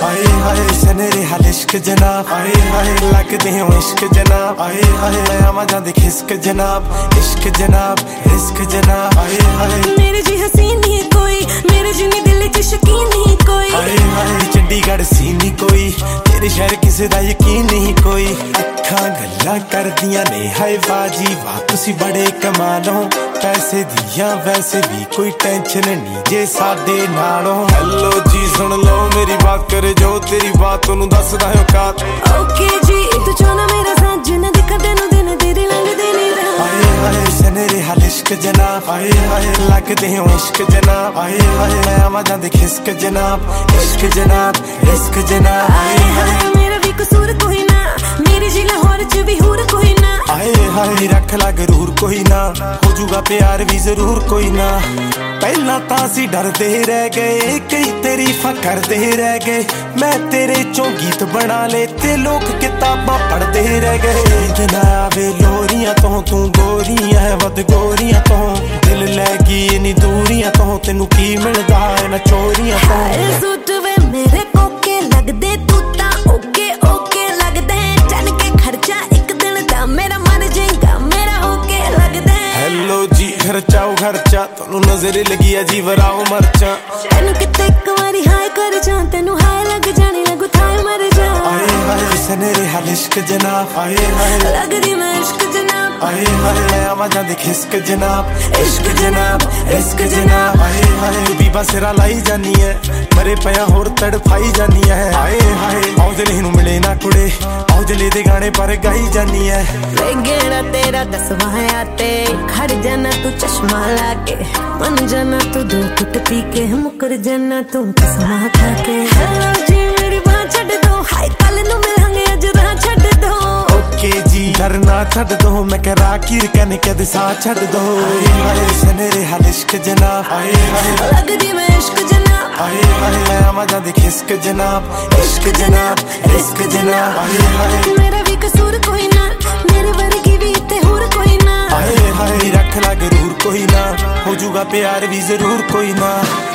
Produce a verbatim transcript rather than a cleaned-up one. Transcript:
आए हाय सनेरे हाल इश्क जनाब, आए हाय लगदे हो इश्क जनाब, आए हाय आमा जांदे खिसक जनाब, इश्क जनाब इश्क जनाब, आए हाय मेरे जी हसीन नहीं कोई, मेरे जिन्नी दिल च शकीन नहीं कोई, आए हाय चंडीगढ़ सी नहीं कोई, तेरे शहर किसे दा यकीन नहीं कोई। अखां गल्लां करदियां ने हाय बाजी वाह तुसी बड़े कमालो, पैसे दियां वैसे भी कोई टेंशन नहीं जे साडे नालों। हेलो जी सुन लो मेरी बात करे जो तेरी बात ओनू दसदा है औकात। ओके जी तू चाहना मेरा साथ जिन्ना दिखा तेनू दिन तेरे लंघदे नहीं राह। आए हाय सनेरे हाल इश्क जनाब, आए हाय लगदे हो इश्क जनाब, आए हाय आमा जांदे खिसक जनाब, इश्क जनाब इश्क जनाब, आए हाय मेरा भी कसूर कोई ना, मेरी जी लाहौर च भी हूर कोई ना, आए हाय रख ला गरूर कोई ना, हो जूगा प्यार भी जरूर कोई ना। पहला तां सी डरदे रह गए कई तारीफां करदे रह गए, मैं तेरे चों गीत बना ले ते लोग किताबां पढ़दे रह गए। नींद ना आवे लोरियां तो तू गोरियां है वध गोरियां तो, दिल लैगी इन्नी दूरियां तो तेनू की मिलदा है ना चोरियां तो। हाय सूट वे मेरे कोके लगदे तू तां ओके ओके लगदे, चल के खर्चा एक दिन दा मेरा मन जाएगा मेरा होके लगदे। हेलो जी खर्चाओ खर्चा तोनू नजर लगी अजी वराओ मरचा, तेनू किते एक वारी हाय कर जा तेनू हाय लग जानी लगू थाए मर जा। आए हाय सनेरे हाल इश्क जनाब, आए हाय लगदी मैं इश्क जनाब, आए हाय आमा जांदे खिसक जनाब, इश्क जनाब इश्क जनाब, आए हाय बीबा सिरा लाई जानी है मरे पिया होर तड़फाई जानी है। आए हाय औजले नू मिले ना कुड़े औजले दे गाने पर गाई जानी है। गेड़ा तेरा दसवाया ते खड़ जाना तू चश्मा लाके, मन जाना तू दो घुट पी के, मुकर जाना तू कसमा खा के। हेलो जी मेरी बात छड़ दो, हाय कल नू मिलांगे अज राह छड़ दो। ओके जी डरना छड़ दो मैं करा किर कने कद सा छड़ दो। आए हाय सनेरे हाल इश्क जनाब, आए हाय लगदी मैं इश्क जनाब, आए हाय आमा जांदे खिसक जनाब, इश्क जनाब इश्क जनाब, आए हाय मेरा भी कसूर कोई ना, मेरे वर्गी भी ते होर कोई ना, आए हाय रख ला गरूर कोई ना, हो जूगा प्यार भी जरूर कोई ना।